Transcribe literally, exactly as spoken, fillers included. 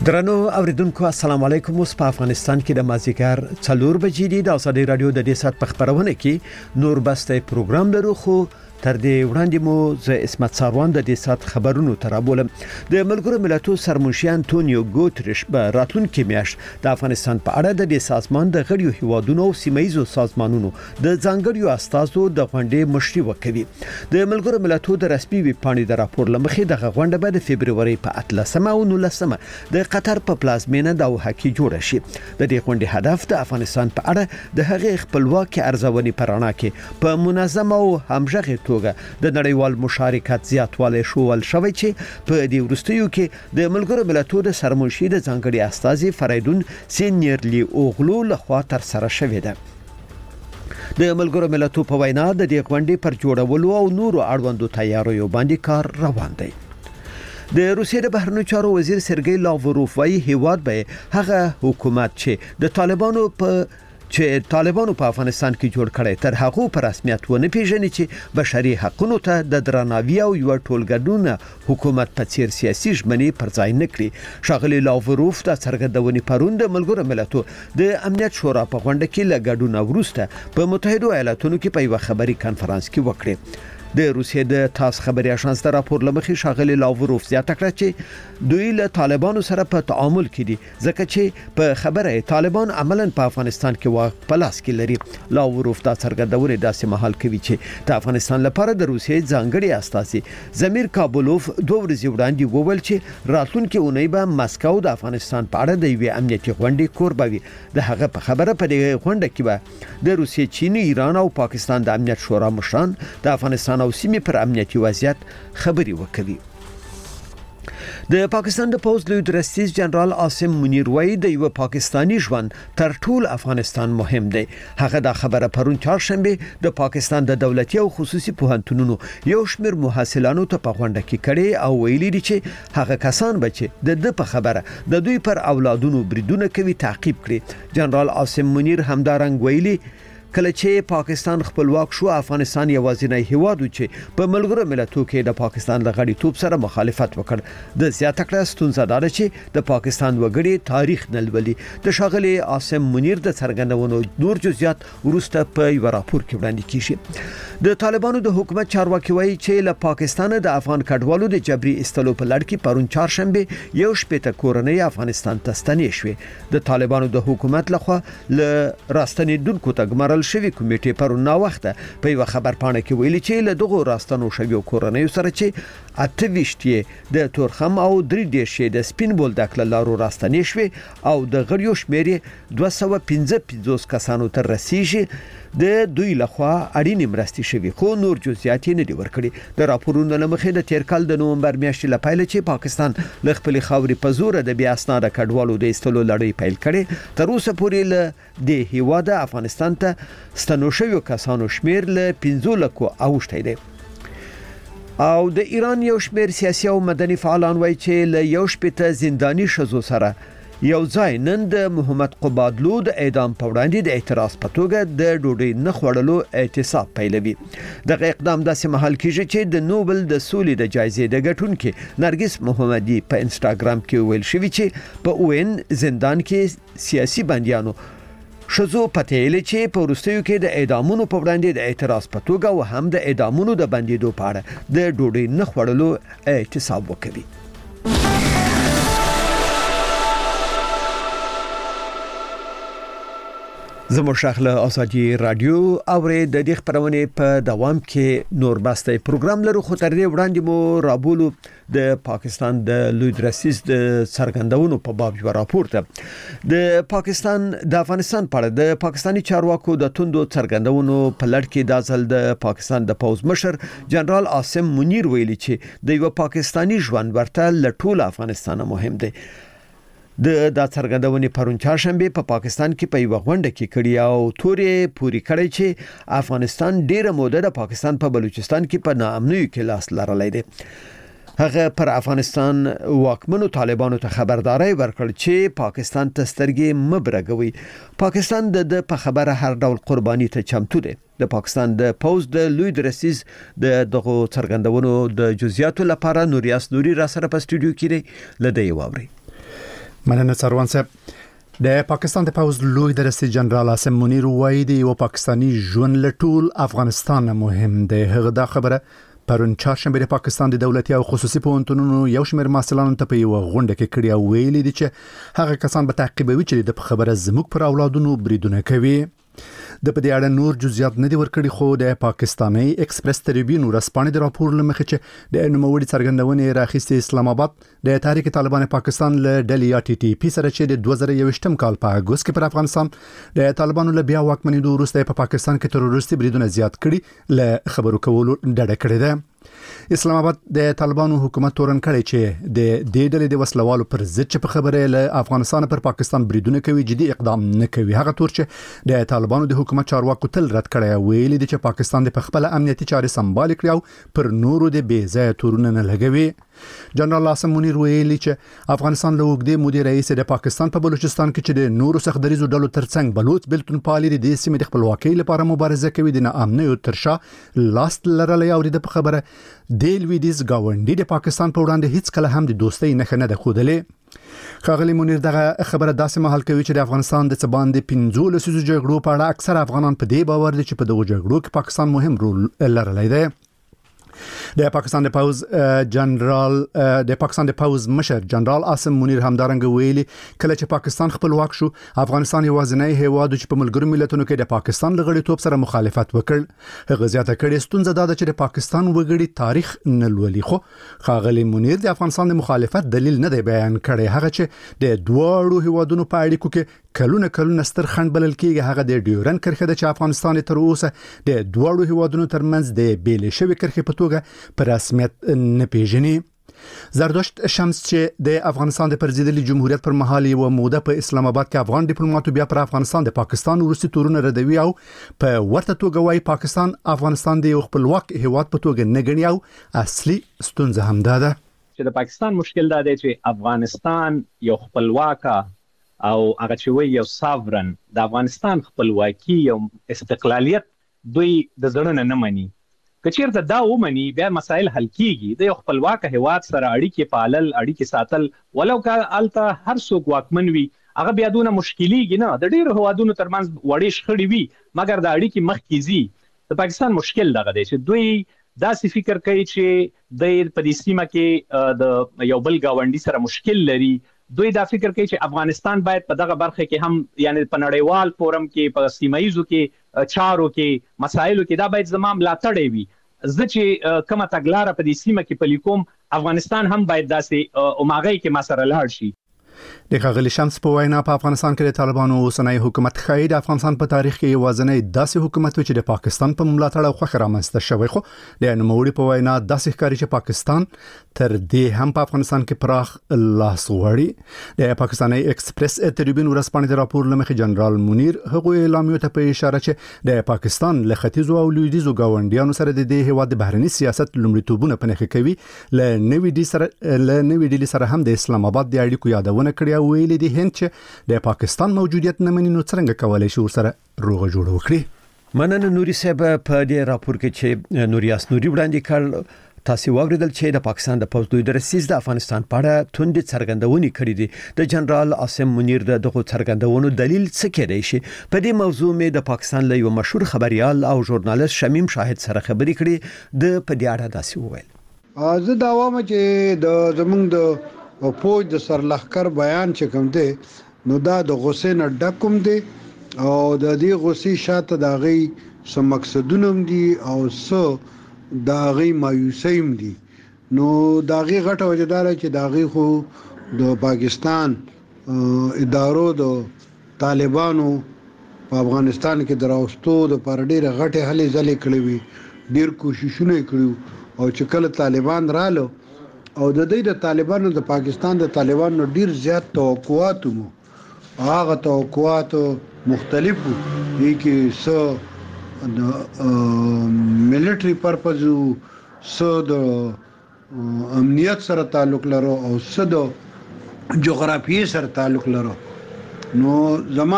درنو اوریدونکو السلام علیکم. اوس په افغانستان کې د مازیګر څلور بجې دي. د ازادي رادیو د دې سات په خبرونه کې نور بسته پروګرام لرو، خو تر دې وړاندې مو ز اسمت ساروان د دې سات خبرونو ترابولم. د ملګرو ملتونو سرمنشي انټونیو ګوتریش په راتلونکي میاشت د افغانستان په اړه د دې سازمان د غړیو هیوادونو او سیمایي سازمانونو د ځانګړیو استازو د غونډې مشري وکوي. د ملګرو ملتونو د رسمي ویب پاڼې د راپور لمخې د غونډه به د فبرवरी په اتلسمه او نولسمه د قطر په پلازمینه د وحکی جوړ شي. د دې غونډې هدف د افغانستان په اړه د هغې خپلواکي ارزونې پرانا کې په منظمه او همغږي د نړیوال مشارکت زیاتوالی شوول شوی چې په دې وروستیو کې د ملګرو ملتونو د سرمنشي د ځانګړي استازي فریدون سینیرلی اوغلو لخوا تر سره شوې ده. د ملګرو ملتونو په وینا د دې غونډې پر جوړولو او نورو اړوندو تیاریو باندې کار روان دی. د روسیې د بهرنیو چارو وزیر سرګی لاوروف وايي هیواد به هغه حکومت چې د طالبانو په چې طالبانو په افغانستان کې جوړ کړي تر هغه په رسمیت ونه پیژني چې بشري حقوقو ته د درناوي او یو ټولګډونه حکومت په څیر سیاسي ژمنې پر ځای نه کړي. ښاغلي لاوروف د څرګندونې پرون د ملګرو ملتونو د امنیت شورا په غونډه کې لګډونه وروسته په متحده ایالاتونو کې په یو خبري کانفرنس کې وکړي. د روسیې د تاس خبري اژانس د راپور لمخې ښاغلي لاوروف زیاته کړه چې دوی له طالبانو سره په تعامل کې دي ځکه چې په خبره طالبان عملاً په افغانستان کې واک په لاس کې لري. لاوروف دا څرګندونه داسې مهال کوي چې د افغانستان لپاره د روسیې ځانګړي استازي زمیر کابولوف دوه ورځې وړاندې وویل چې راتلونکي اونۍ به مسکو د افغانستان په اړه د یوې امنیتي غونډې کوربوي. د هغه په خبره په دې غونډه کې به د روسیې، چین، ایران او پاکستان د امنیت شورا مشران د افغانستان او سیمې پر امنیتي وضعیت خبري وکړي. د پاکستان د پوز لوی درستیز جنرال عاصم منیر وایي د یو پاکستانی ژوند تر ټول افغانستان مهم دی. هغه د خبره پرون چهارشنبه د پاکستان د دولتي او خصوصي پوهنتونونو یو شمېر محصلانو ته په غونډه کې کړي او ویلي دي چې هغه کسان به چې د د په خبره د دوی پر اولادونو بریدونه کوي تعقیب کړي. جنرال عاصم منیر همدارنګ ویلي کله چې پاکستان خپلواک شو افغانستان یوازینی هیواد و چې په ملګرو ملتونو کې د پاکستان د غړیتوب سره مخالفت وکړ. د زیاته کړه ستونزه دا ده چې د پاکستان وګړي تاریخ نه لولي. د ښاغلي عاصم منیر د څرګندونو نور جزئیات وروسته په یو راپور کې وړاندې کیږي. د طالبانو د حکومت چارواکي وایي چې له پاکستان د افغان کډوالو د جبري استلو په لړ کې پرون چهارشنبه یو شپېته کورنۍ افغانستان ته ستنې شوې. د طالبانو د حکومت لخوا له راستنېدونکو ته ګمارل شوی کمیټې پرون نا وخته په یو خبر پاڼه کې ویلي چې له دغه راستنو شویو کورنۍ سره چې اته ویشتې د تورخم او درې دیشې د سپین بولدک لارو راستنې شوې او د غړیو شمېر دوه سوه پنځه پنځوس کسانو ته رسیږي. د دوی لخوا اړینې مرستې شوي خو نور جزئیات نه دي ورکړي. د راپورونو لمخې د تیر کال د نومبر میاشتې لپاره چې پاکستان له خپل خاوري په زور د بیا اسناد کډوالو د استلو لړۍ پیل کړي تر اوسه پورې له د هیواد افغانستان ته ستنو شویو کسانو شمېر له پنځه لکو اوښتی دی. او د ایران یو شمېر سیاسي او مدني فعالان وایي چې له یو شپېته زنداني ښځو سره یو ځای نن د محمد قبادلو د اعدام په وړاندې د اعتراض په توګه د ډوډۍ نه خوړلو اعتصاب پیلوي. دغه اقدام داسې مهال کېږي چې د نوبل د سولې د جایزې د ګټونکي نرګس محمدي په انسټاګرام کې ویل شوی چې په اوین زندان کې سیاسي بندیانو شزو پتهیل چې په وروستیو کې د اعدامونو په وړاندې د اعتراض په توګه او هم د اعدامونو د بندیدو په اړه د ډوډۍ نه خوړلو اعتصاب وکوي. زموږ شغله ازادي رادیو اوري د دې خبرونه په دوام کې نور بسته پروګرام لرو. خو تر دې وړاندې مو رابولو د پاکستان د لوی درستیز د څرګندونو په باب یو راپور ته د پاکستان د افغانستان په اړه د پاکستانی چارواکو د توندو څرګندونو په لړ کې د ځل د پاکستان د پوز مشر جنرال عاصم منیر ویلي چې د یو پاکستانی ژوند ورته له ټول افغانستان مهم دی. د د څرګندونې پرون چهارشنبه په پاکستان کې په یو غونډه کې کړي او تورې پوری کړي چې افغانستان ډیره موده د پاکستان په بلوچستان کې په ناامنۍ کې لاس لرلای دی. هغه پر افغانستان واکمنو طالبانو ته خبرداري ورکړ چې پاکستان ته سترګې مبرګوي. پاکستان د په خبره هر ډول قرباني ته چمتو دی. د پاکستان د پوز د لوی درستیز د دغه څرګندونو د جزئیاتو لپاره نوریاس نوري را سره په سټوډیو کې لدی واوري. مننه سروان صاحب. د پاکستان د پوز لوی درسي جنرال عاصم منیر وایي دی او پاکستانی ژوند لټول افغانستان مهم دی. هغه دا خبره پرون چهارشنبه د پاکستان د دولتي او خصوصي پوهنتونونو یو شمېر محصلانو ته په یو غونډه کې کړی او ویلي دي چې هغه کسان به تعقیبوي چې د خبره زموږ پر اولادونو بریدونه کوي. د په دې اړه نور جزئیات نه دي ورکړي، خو د پاکستاني ایکسپریس ټریبیون ورسپانې د راپور لمخې چې د نوموړي څرګندونې راخیستې اسلام آباد د تحریک طالبان پاکستان له ډلې یا ټي ټي پی سره چې د دوه زره یوویشتم کال په اګوست کې پر افغانستان د طالبانو له بیا واکمنېدو وروسته په پاکستان کې تروریستي بریدونه زیات کړي له خبرو کولو ډډه کړې ده. اسلام آباد د طالبانو حکومت تورن کړی چې د دې ډلې د وسلوالو پر ضد چې په خبره له افغانستان پر پاکستان بریدونه کوي جدي اقدام نه کوي. هغه تور چې د طالبانو د حکومت چارواکو تل رد کړی ویلي دي چې پاکستان د خپل امنیتي چارې سمبال کړي او پر نورو د بې ځای تورونه نه لګوي. جنرال عاصم منیر ویلي چې افغانستان له وګړي مدیر رئیس د پاکستان په بلوچستان کې چې د نورو سختدریزو ډلو ترڅنګ بلوچ بلتون پالي د سیمې د خپلواکۍ لپاره مبارزه کوي د ناامنۍ او ترشا لاست لرلې او د خبره د لویدیز گاونډي د پاکستان په وړاندې هیڅ کله هم د دوستۍ نه نه ده خودلې. خاغلی منیر دغه خبره داسې مهال کوي چې د افغانستان د څبان د پنځو لسیزو جګړو په اړه اکثر افغانان په دې باور دي چې په دغه جګړو کې پاکستان مهم رول لرلی دی. د پاکستان د پوز جنرال د پاکستان د پوز مشر جنرال عاصم منیر همدارنګ ویلي کله چې پاکستان خپلواک شو افغانستان یوازینی هیواد چې په ملګرو ملتونو کې د پاکستان لغړیتوب سره مخالفت وکړ. هغه زیاته کړې ستونزه دا ده چې د پاکستان وګړي تاریخ نه لولي. خو خاغلی منیر د افغانستان د مخالفت دلیل نه دی بیان کړی. هغه چې د دوه هیوادونو په اړیکو کې کلونه کلونه ستر خند بلل کېږي هغه د ډیورن کرښه ده چې افغانستان تر اوسه د دوه هیوادونو ترمنځ د بیلې شوی کرښې په توګه پر رسمیت نه پیژني. زردشت شمس چې د افغانستان د پرزیدلي جمهوریت پر مهال یو موده په اسلام آباد کې افغان ډیپلوماټو بیا پر افغانستان د پاکستان وروستي تورونه ردوي او په ورته توګه وايي پاکستان افغانستان د یو خپلواک هیواد په توګه نه ګڼي او اصلي ستونزه هم ده چې د پاکستان مشکل دا دی چې افغانستان یو خپلواک او هغه چې وی یو ساورن د افغانستان خپلواکي او استقلالیت دوی د ځړنه نه مني. کچیرته دا ومني بیا مسائل حل کیږي. د یو خپلواک هیواد سره اړیکې پالل اړیکې ساتل ولو که الته هر څوک واکمن وي هغه بیا دونه مشکلیږي نه. د ډیرو هوادونو ترمنځ وړې شخړې وي مګر د اړیکې مخکې ځي. د پاکستان مشکل دغه دی چې دوی داسې فکر کوي چې د په دې سیمه کې د یو بل گاونډي سره مشکل لري. دوی دا فکر کوي چې افغانستان باید په دغه برخه کې هم یعنی په نړیوال فورم کې په سیمایزو کې چارو کې مسایلو کې دا باید زمام ملاتړ وي. زه چې کومه تګلاره په دې سیمه کې پلي کوم افغانستان هم باید داسې اوماغې کې ما سره لاړ شي. د خاغلی شمس په وینا په افغانستان کې د طالبانو اوسنۍ حکومت ښایي د افغانستان په تاریخ کې یوازینی داسې حکومت و چې د پاکستان په ملاتړ او خوښه رامنځته شوی. خو د نوموړي په وینا داسې ښکاري چې پاکستان تر دې هم په افغانستان کې پراخ لاس وړي. د پاکستاني ایکسپریس ټریبیون ورسپانې د راپور لمخې جنرال منیر هغه اعلامیه ته په اشاره چې د پاکستان له ختیځو او لویدیځو گاونډیانو سره د دې هیواد د بهرني سیاست لومړیتوبونه په نښه کوي. له نوې ډیل سره له نوې ډیل سره هم د اسلام آباد د اړیکو یادونه کړې او ویلي دي هند چې د پاکستان موجودیت نه مني نو څنګه کولای شي ورسره روغه جوړه وکړي. مننه نوري صاحب. په دې راپور کې چې نوریاس نوري وړاندې کړ تاسو واوریدل چې د پاکستان د پوز دوی درسیز د افغانستان په اړه توند څرګندونې کړې دي. د جنرال عاصم منیر د دغه څرګندونو دلیل څه کېدای شي؟ په دې موضوع مې د پاکستان له یو مشهور خبريال او ژورنالیست شمیم شاهد سره خبرې کړې. د په دې اړه داسې وویل زه دا وایم چې د زمونږ د او پوج د سرلخر بیان چې کوم دی نو دا د غصې نه ډکوم دی او د دې غصې شاته د غي سم مقصدونه دي او څه د غي مایوسۍ دي. نو د غي غټه وجدار چې د غي خو د پاکستان ادارو د طالبانو په افغانستان کې دراوستو د پر ډیره غټه هلې ځلې کړې وي. ډیر کوششونه کړو او چې کله طالبان رالو او د دې د طالبانو د پاکستان د طالبانو ډیر زیات توقعات مو هغه توقعات مختلف دي کې څه د ملټری پرپز څه د امنیت سره تعلق لرو او څه د جغرافیې سره تعلق لرو. نو زما